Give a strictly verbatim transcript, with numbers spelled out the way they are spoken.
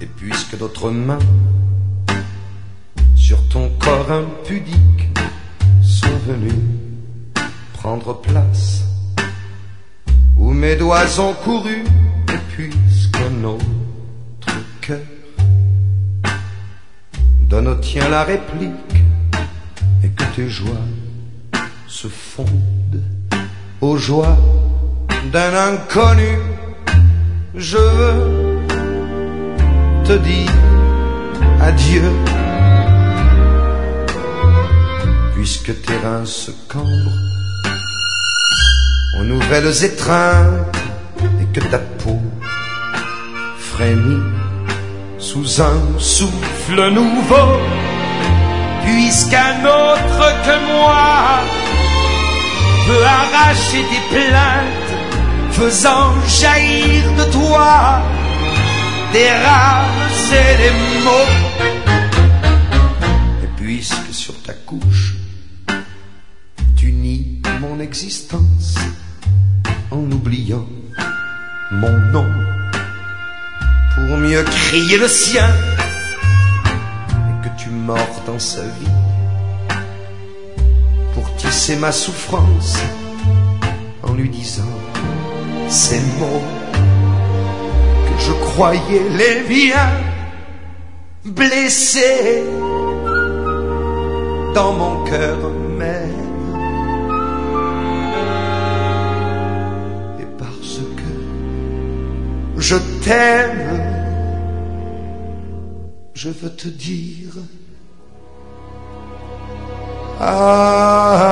Et puisque d'autres mains sur ton corps impudique sont venues prendre place où mes doigts ont couru, et puisque notre cœur donne au tien la réplique, et que tes joies se fondent aux joies d'un inconnu, je veux te dire adieu. Puisque tes reins se cambrent aux nouvelles étreintes, et que ta peau frémit sous un souffle nouveau, puisqu'un autre que moi veut arracher tes plaintes, faisant jaillir de toi des rames et des mots. Et puisque sur ta couche tu nies mon existence en oubliant mon nom pour mieux crier le sien, et que tu mords dans sa vie pour tisser ma souffrance en lui disant ces mots que je croyais les miens, blessés dans mon cœur même. Et parce que je t'aime, je veux te dire adieu.